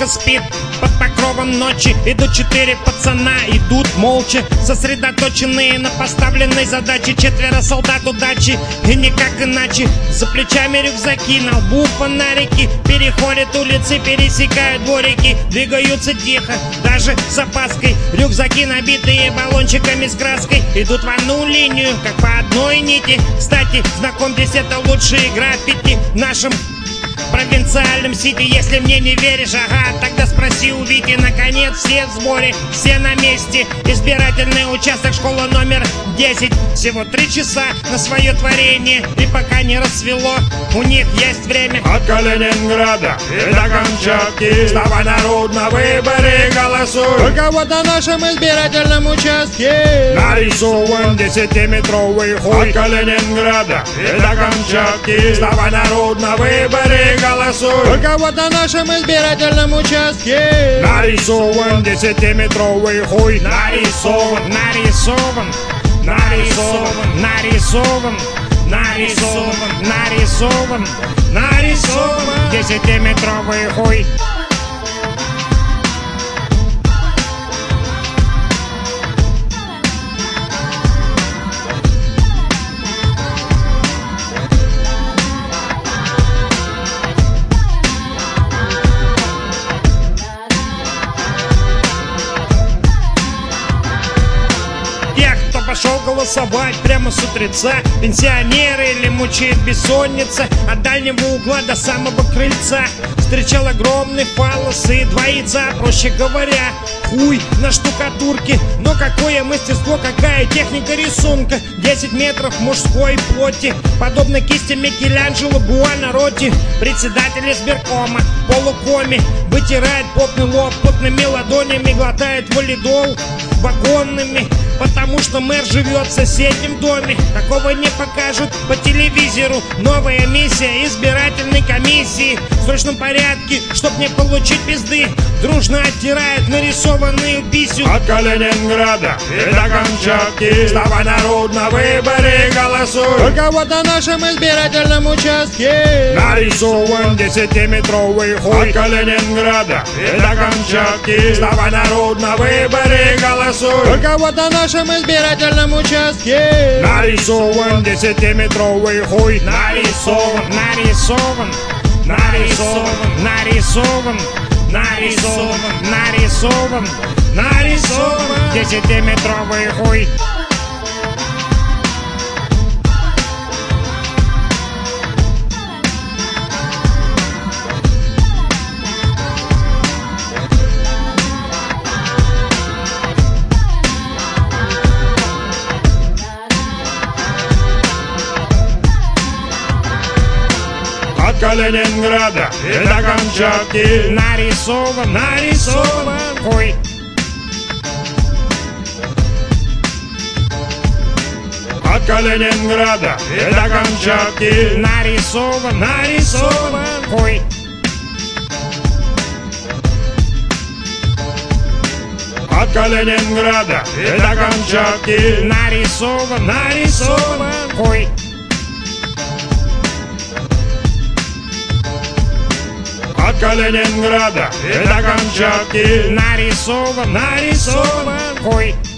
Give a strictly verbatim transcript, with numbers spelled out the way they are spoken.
девушка спит под покровом ночи. Идут четыре пацана, идут молча, сосредоточенные на поставленной задаче. Четверо солдат удачи, и никак иначе. За плечами рюкзаки, на лбу фонарики. Переходят улицы, пересекают дворики. Двигаются тихо, даже с опаской. Рюкзаки, набитые баллончиками с краской, идут в одну линию, как по одной нити. Кстати, знакомьтесь, это лучшие граффити в нашем провинциальном сити. Если мне не веришь, ага, тогда спроси у Вити. Наконец все в сборе, все на месте. Избирательный участок, школа номер десять. Всего три часа на свое творение, и пока не рассвело, у них есть время. От Калининграда и до Камчатки, вставай, народ, на выборы голосуй. Только вот на нашем избирательном участке нарисован десятиметровый хуй. От Калининграда и до Камчатки, вставай, народ, на выборы голосуй. Только вот на нашем избирательном участке нарисован десятиметровый хуй. Нарисован, нарисован, нарисован, нарисован, нарисован, нарисован, нарисован десятиметровый хуй. Пошел голосовать прямо с утреца. Пенсионеры или мучает бессонница. От дальнего угла до самого крыльца встречал огромный фаллос и два яйца. Проще говоря, хуй на штукатурке. Но какое мастерство, какая техника рисунка. Десять метров мужской плоти, подобно кисти Микеланджело Буонаротти. Председатель избиркома в полукоме вытирает потный лоб потными ладонями, глотает валидол вагонными, потому что мэр живет в соседнем доме. Такого не покажут по телевизору. Новая миссия избирательной комиссии в срочном порядке, чтоб не получить пизды, дружно оттирает нарисованную писю. От Калининграда и до Камчатки, вставай, народ, на выборы голосуй. Только вот на нашем избирательном участке нарисован десятиметровый хуй. От Калининграда и до Камчатки, вставай, народ, на выборы голосуй. Только вот на нашем избирательном участке нарисован десятиметровый хуй. Нарисован, нарисован, нарисован, нарисован, нарисован, нарисован, нарисован десятиметровый хуй. От Калининграда и до Камчатки нарисован, нарисован хуй. От Калининграда и до Камчатки нарисован, нарисован хуй. От Калининграда и до Камчатки нарисован, нарисован хуй. От Калининграда и до Камчатки нарисован, нарисован хуй.